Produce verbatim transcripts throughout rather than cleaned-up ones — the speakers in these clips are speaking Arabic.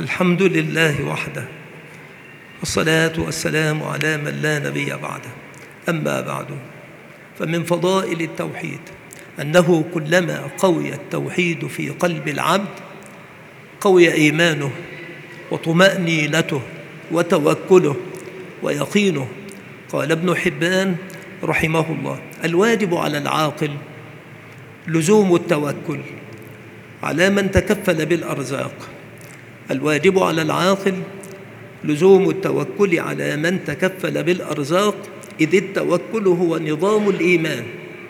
الحمد لله وحده، والصلاة والسلام على من لا نبي بعده. أما بعد، فمن فضائل التوحيد أنه كلما قوي التوحيد في قلب العبد قوي إيمانه وطمأنينته وتوكله ويقينه. قال ابن حبان رحمه الله: الواجب على العاقل لزوم التوكل على من تكفل بالأرزاق. الواجب على العاقل لزوم التوكل على من تكفل بالأرزاق، إذ التوكل هو نظام الإيمان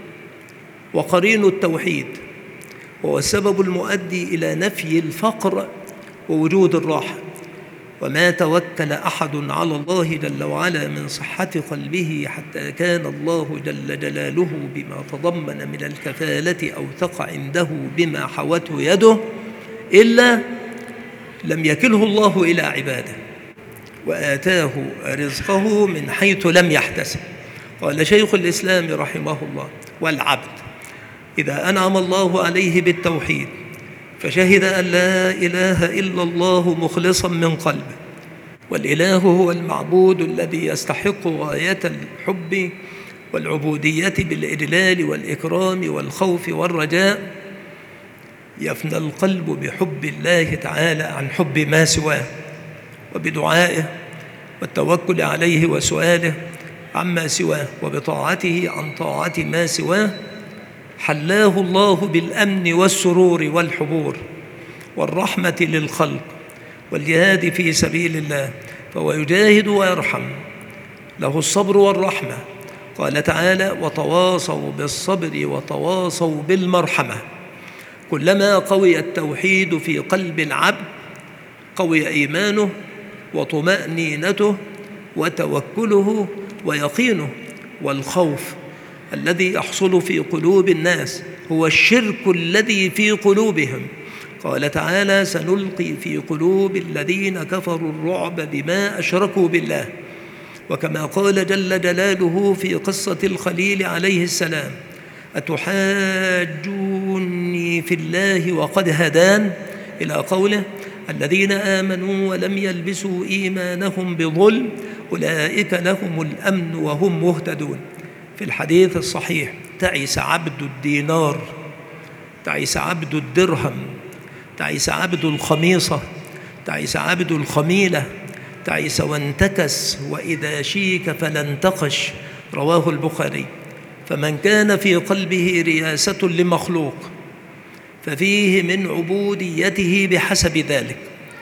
وقرين التوحيد، وهو السبب المؤدي إلى نفي الفقر ووجود الراحة. وما توكل أحد على الله جل وعلا من صحة قلبه حتى كان الله جل جلاله بما تضمن من الكفالة أوثق عنده بما حوته يده إلا لم يكله الله إلى عباده وآتاه رزقه من حيث لم يحتسب. قال شيخ الإسلام رحمه الله: والعبد إذا أنعم الله عليه بالتوحيد فشهد أن لا إله إلا الله مخلصا من قلبه، والإله هو المعبود الذي يستحق غاية الحب والعبودية بالإجلال والإكرام والخوف والرجاء، يفنى القلب بحب الله تعالى عن حب ما سواه، وبدعائه والتوكل عليه وسؤاله عما سواه، وبطاعته عن طاعة ما سواه، حلاه الله بالأمن والسرور والحبور والرحمة للخلق والجهاد في سبيل الله، فهو يجاهد ويرحم، له الصبر والرحمة. قال تعالى: وتواصوا بالصبر وتواصوا بالمرحمة. كلما قوي التوحيد في قلب العبد قوي إيمانه وطمأنينته وتوكله ويقينه. والخوف الذي يحصل في قلوب الناس هو الشرك الذي في قلوبهم. قال تعالى: سنلقي في قلوب الذين كفروا الرعب بما أشركوا بالله. وكما قال جل جلاله في قصة الخليل عليه السلام: أتحاجوني في الله وقد هدان، إلى قوله: الذين آمنوا ولم يلبسوا إيمانهم بظلم أولئك لهم الأمن وهم مهتدون. في الحديث الصحيح: تعس عبد الدينار، تعس عبد الدرهم، تعس عبد الخميصة، تعس عبد الخميلة، تعس وانتكس وإذا شيك فلا انتقش. رواه البخاري. فمن كان في قلبه رياسة لمخلوق ففيه من عبوديته بحسب ذلك.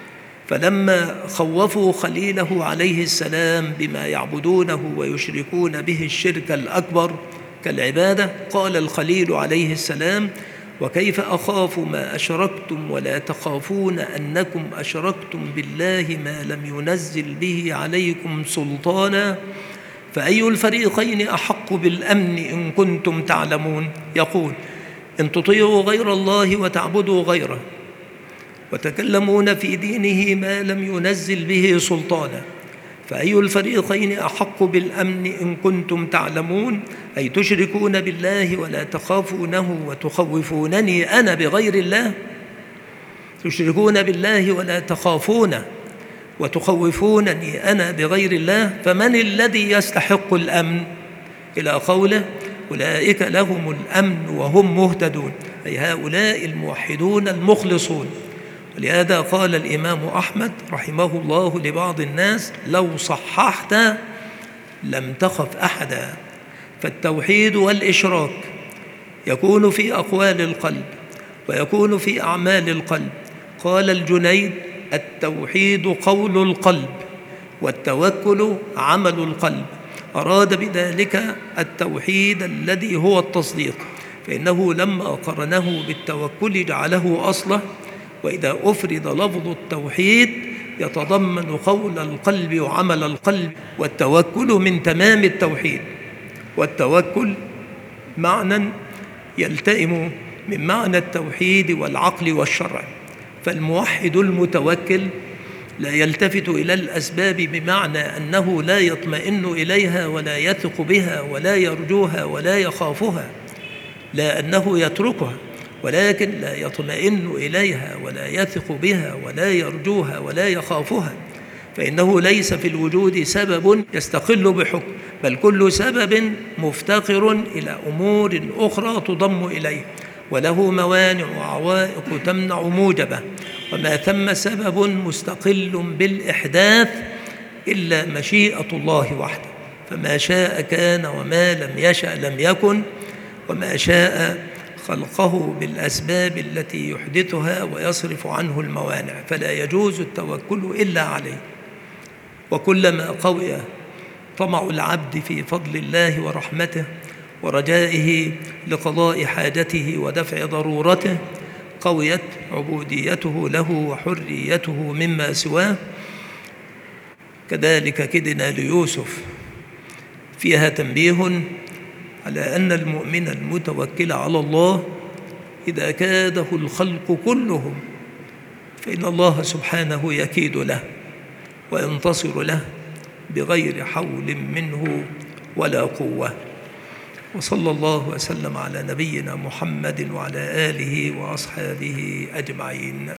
فلما خوفوا خليله عليه السلام بما يعبدونه ويشركون به الشرك الأكبر كالعبادة، قال الخليل عليه السلام: وكيف أخاف ما أشركتم ولا تخافون أنكم أشركتم بالله ما لم ينزل به عليكم سلطانا، فأي الفريقين أحق بالأمن إن كنتم تعلمون. يقول: إن تطيعوا غير الله وتعبدوا غيره وتكلمون في دينه ما لم ينزل به سلطانا، فأي الفريقين أحق بالأمن إن كنتم تعلمون، أي تشركون بالله ولا تخافونه وتخوفونني أنا بغير الله. تشركون بالله ولا تخافونه وتخوفونني أنا بغير الله، فمن الذي يستحق الأمن؟ إلى قوله: أولئك لهم الأمن وهم مهتدون، أي هؤلاء الموحدون المخلصون. ولهذا قال الإمام أحمد رحمه الله لبعض الناس: لو صححت لم تخف أحدا. فالتوحيد والإشراك يكون في أقوال القلب ويكون في أعمال القلب. قال الجنيد: التوحيد قول القلب والتوكل عمل القلب. أراد بذلك التوحيد الذي هو التصديق، فإنه لما قرنه بالتوكل جعله أصله. وإذا أفرد لفظ التوحيد يتضمن قول القلب وعمل القلب، والتوكل من تمام التوحيد. والتوكل معنى يلتئم من معنى التوحيد والعقل والشرع. فالموحد المتوكل لا يلتفت إلى الأسباب بمعنى أنه لا يطمئن إليها ولا يثق بها ولا يرجوها ولا يخافها، لا أنه يتركها، ولكن لا يطمئن إليها ولا يثق بها ولا يرجوها ولا يخافها، فإنه ليس في الوجود سبب يستقل بحكم، بل كل سبب مفتقر إلى أمور أخرى تضم إليه، وله موانع وعوائق تمنع موجبه، وما ثم سبب مستقل بالإحداث إلا مشيئة الله وحده، فما شاء كان وما لم يشأ لم يكن، وما شاء خلقه بالأسباب التي يحدثها ويصرف عنه الموانع، فلا يجوز التوكل إلا عليه. وكلما قوي طمع العبد في فضل الله ورحمته ورجائه لقضاء حاجته ودفع ضرورته قويت عبوديته له وحريته مما سواه. كذلك كدنا ليوسف. فيها تنبيه على أن المؤمن المتوكل على الله إذا كاده الخلق كلهم فإن الله سبحانه يكيد له وينتصر له بغير حول منه ولا قوة. وصلى الله وسلم على نبينا محمد وعلى آله وأصحابه أجمعين.